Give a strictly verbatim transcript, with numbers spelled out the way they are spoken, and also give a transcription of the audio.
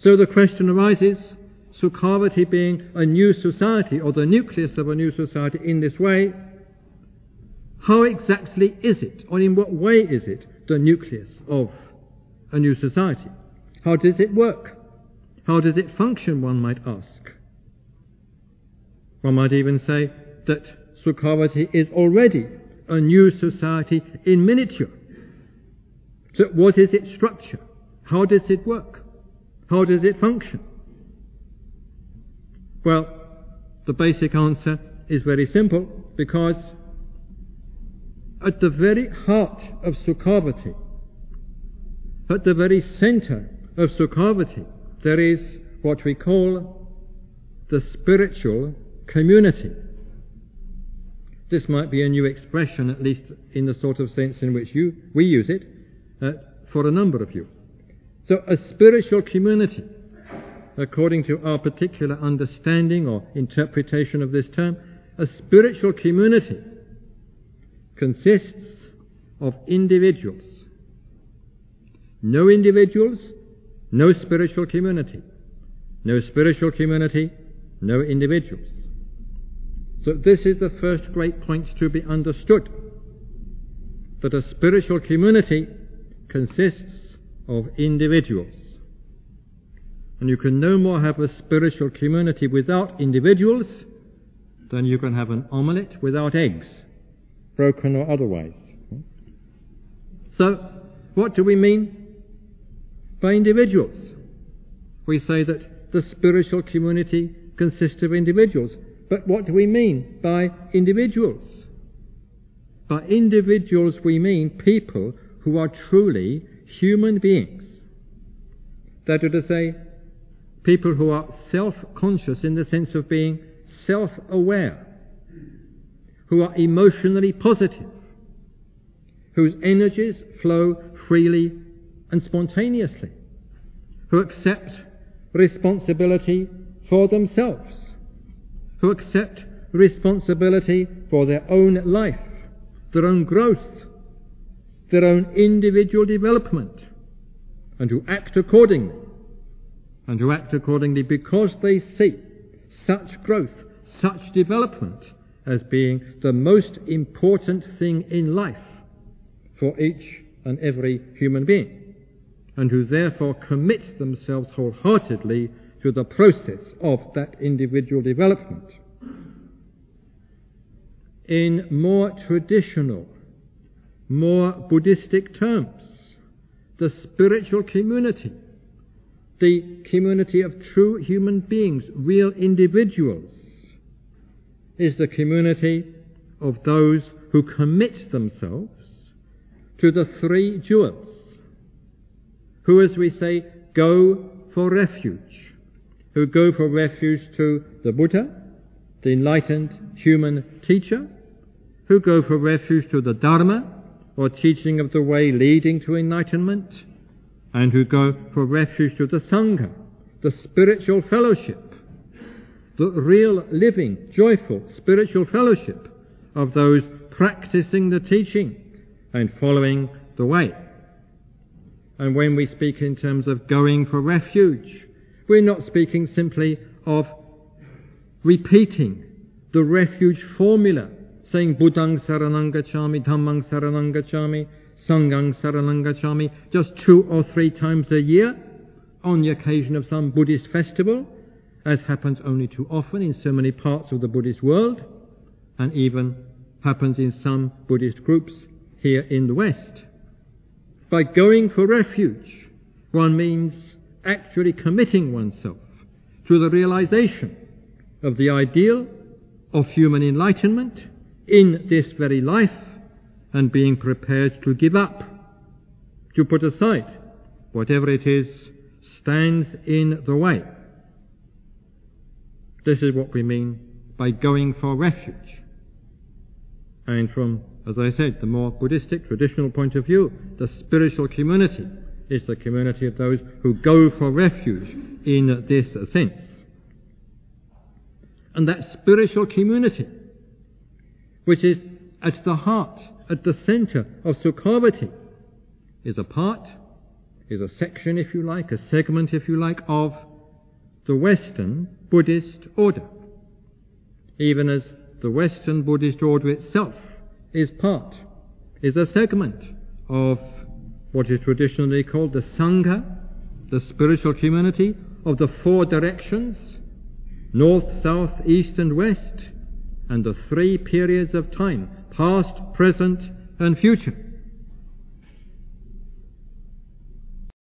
So the question arises, Sukhavati being a new society, or the nucleus of a new society in this way, how exactly is it, or in what way is it, the nucleus of a new society? How does it work? How does it function, one might ask? One might even say that Sukhavati is already a new society in miniature. So what is its structure? How does it work? How does it function? Well, the basic answer is very simple, because at the very heart of Sukhavati, at the very centre of Sukhavati, there is what we call the spiritual community. This might be a new expression, at least in the sort of sense in which you, we use it, uh, for a number of you. So a spiritual community, according to our particular understanding or interpretation of this term, a spiritual community consists of individuals. No individuals, no spiritual community. No spiritual community, no individuals. So this is the first great point to be understood, that a spiritual community consists of individuals. And you can no more have a spiritual community without individuals than you can have an omelette without eggs, broken or otherwise. So, what do we mean by individuals? We say that the spiritual community consists of individuals. But what do we mean by individuals? By individuals we mean people who are truly human beings. That is to say, people who are self-conscious in the sense of being self-aware, who are emotionally positive, whose energies flow freely and spontaneously, who accept responsibility for themselves, who accept responsibility for their own life, their own growth, their own individual development, and who act accordingly, and who act accordingly because they see such growth, such development as being the most important thing in life for each and every human being, and who therefore commit themselves wholeheartedly to the process of that individual development. In more traditional, more Buddhistic terms, the spiritual community, the community of true human beings, real individuals, is the community of those who commit themselves to the three jewels, who, as we say, go for refuge, who go for refuge to the Buddha, the enlightened human teacher, who go for refuge to the Dharma, or teaching of the way leading to enlightenment, and who go for refuge to the Sangha, the spiritual fellowship, the real, living, joyful spiritual fellowship of those practicing the teaching and following the way. And when we speak in terms of going for refuge, we're not speaking simply of repeating the refuge formula, saying Buddhang saranang gacchami, Dhammang saranang gacchami, Sanghang saranang gacchami, just two or three times a year on the occasion of some Buddhist festival, as happens only too often in so many parts of the Buddhist world, and even happens in some Buddhist groups here in the West. By going for refuge, one means actually committing oneself to the realization of the ideal of human enlightenment in this very life, and being prepared to give up, to put aside whatever it is stands in the way. This is what we mean by going for refuge. And from, as I said, the more Buddhistic, traditional point of view, the spiritual community is the community of those who go for refuge in this sense. And that spiritual community, which is at the heart, at the centre of Sukhavati, is a part is a section, if you like, a segment, if you like, of the Western Buddhist order, even as the Western Buddhist order itself is part, is a segment of what is traditionally called the Sangha, the spiritual community of the four directions, north, south, east and west, and the three periods of time, past, present and future.